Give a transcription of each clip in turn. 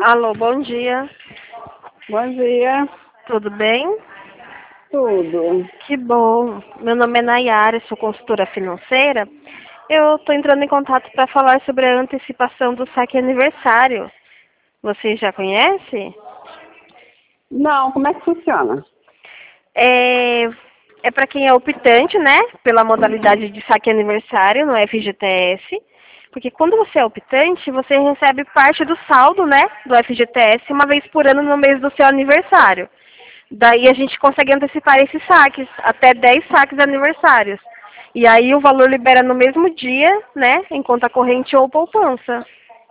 Alô, bom dia. Bom dia. Tudo bem? Tudo. Que bom. Meu nome é Nayara, sou consultora financeira. Eu estou entrando em contato para falar sobre a antecipação do saque aniversário. Você já conhece? Não, como é que funciona? É para quem é optante, né? Pela modalidade de saque aniversário no FGTS. Porque quando você é optante, você recebe parte do saldo, né? Do FGTS uma vez por ano no mês do seu aniversário. Daí a gente consegue antecipar esses saques, até 10 saques aniversários. E aí o valor libera no mesmo dia, né, em conta corrente ou poupança.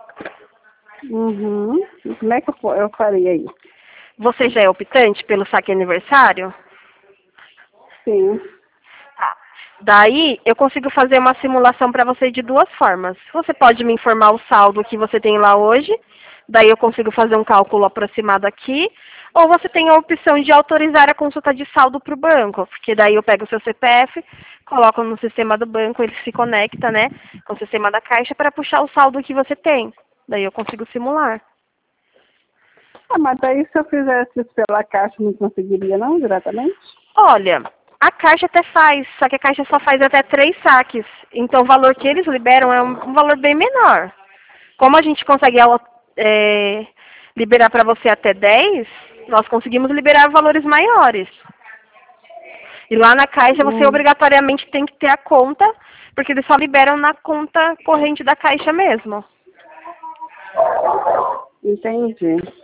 Uhum. E como é que eu faria isso? Você já é optante pelo saque aniversário? Sim. Tá. Daí eu consigo fazer uma simulação para você de duas formas. Você pode me informar o saldo que você tem lá hoje, daí eu consigo fazer um cálculo aproximado aqui, ou você tem a opção de autorizar a consulta de saldo para o banco, porque daí eu pego o seu CPF, coloco no sistema do banco, ele se conecta, né, com o sistema da Caixa para puxar o saldo que você tem. Daí eu consigo simular. Ah, mas aí se eu fizesse isso pela Caixa, não conseguiria não, diretamente? Olha, a Caixa até faz, só que a Caixa só faz até 3 saques. Então o valor que eles liberam é um valor bem menor. Como a gente consegue liberar para você até 10, nós conseguimos liberar valores maiores. E lá na Caixa você Hum, obrigatoriamente tem que ter a conta, porque eles só liberam na conta corrente da Caixa mesmo. entendi.